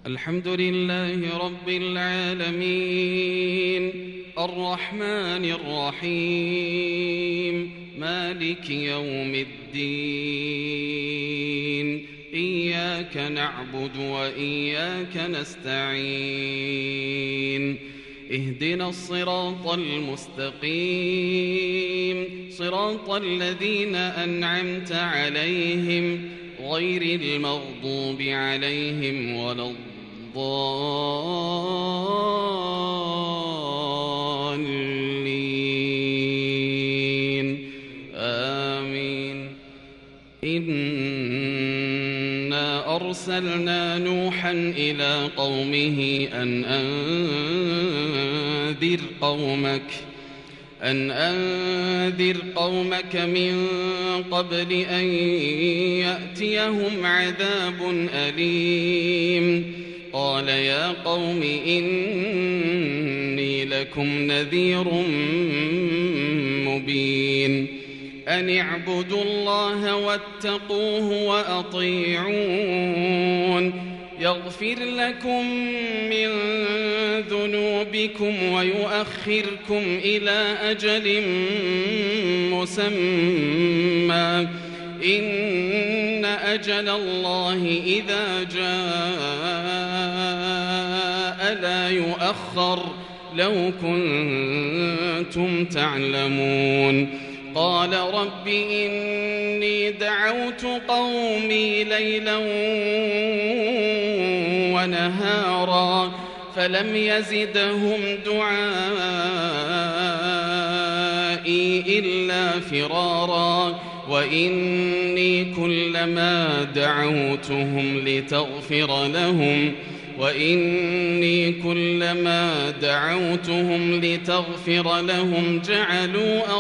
الحمد لله رب العالمين الرحمن الرحيم مالك يوم الدين إياك نعبد وإياك نستعين اهدنا الصراط المستقيم صراط الذين أنعمت عليهم غير المغضوب عليهم ولا الضالين آمين. إنا أرسلنا نوحا إلى قومه أن أنذر قومك من قبل أن يأتيهم عذاب أليم. قال يا قوم إني لكم نذير مبين أن اعبدوا الله واتقوه وأطيعون يغفر لكم من ذنوبكم ويؤخركم إلى أجل مسمى إن أجل الله إذا جاء لا يؤخر لو كنتم تعلمون. قال رب إني دعوت قومي ليلا ونهارا فلم يزدهم دعائي إلا فرارا وإني كلما دعوتهم لتغفر لهم جعلوا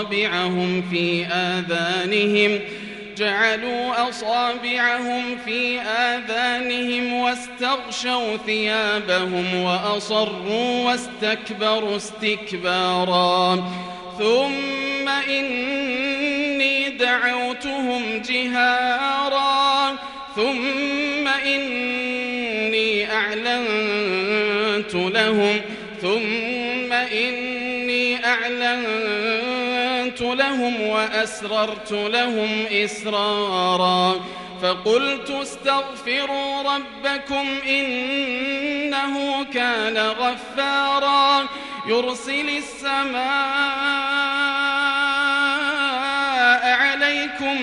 أصابعهم في آذانهم واستغشوا ثيابهم وأصروا واستكبروا استكبارا ثم إني دعوتهم جهارا ثم إني أعلنت لهم وأسررت لهم إسرارا فقلت استغفروا ربكم إنه كان غفارا يرسل السماء عليكم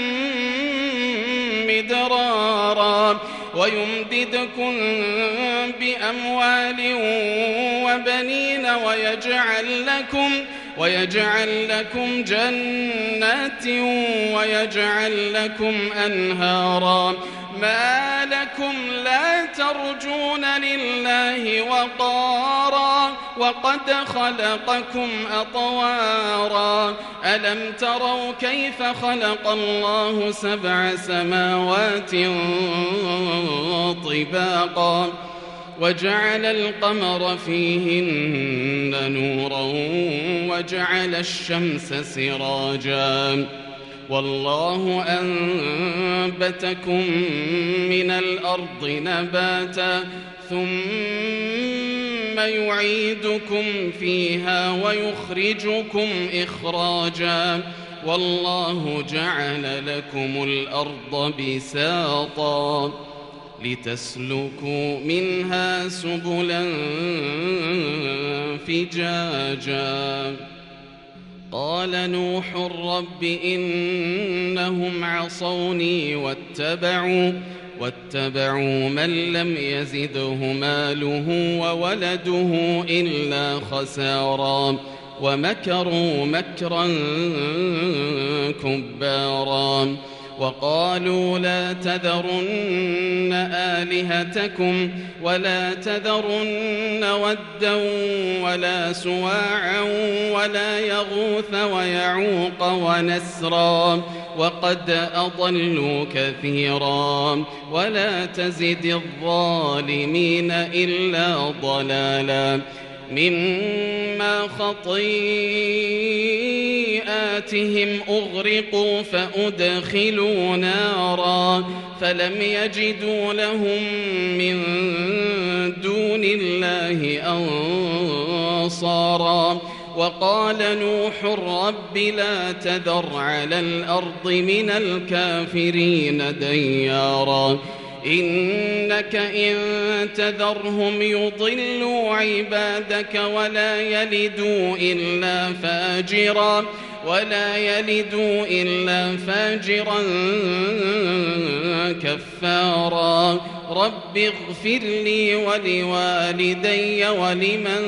مدرارا ويمددكم بأموال وبنين ويجعل لكم جنات ويجعل لكم أنهارا ما لكم لا ترجون لله وقارا وقد خلقكم أطوارا ألم تروا كيف خلق الله 7 سماوات طباقا وجعل القمر فيهن نورا وجعل الشمس سراجا والله أنبتكم من الأرض نباتا ثم يعيدكم فيها ويخرجكم إخراجا والله جعل لكم الأرض بساطا لتسلكوا منها سبلا فجاجا. قال نوح رب إنهم عصوني واتبعوا من لم يزده ماله وولده إلا خسارا ومكروا مكرا كبارا وقالوا لا تذرن آلهتكم ولا تذرن ودا ولا سواعا ولا يغوث ويعوق ونسرا وقد أضلوا كثيرا ولا تزد الظالمين إلا ضلالا مما خطيئاتهم أغرقوا فأدخلوا نارا فلم يجدوا لهم من الله أنصارا. وقال نوح رب لا تذر على الأرض من الكافرين ديارا إنك إن تذرهم يضلوا عبادك ولا يلدوا إلا فاجرا كفارا. رب اغفر لي ولوالدي ولمن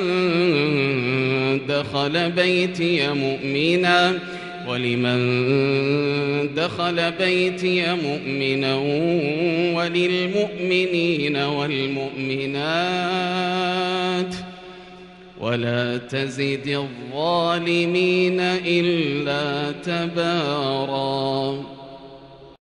دخل بيتي مؤمنا وللمؤمنين والمؤمنات ولا تزد الظالمين إلا تبارا.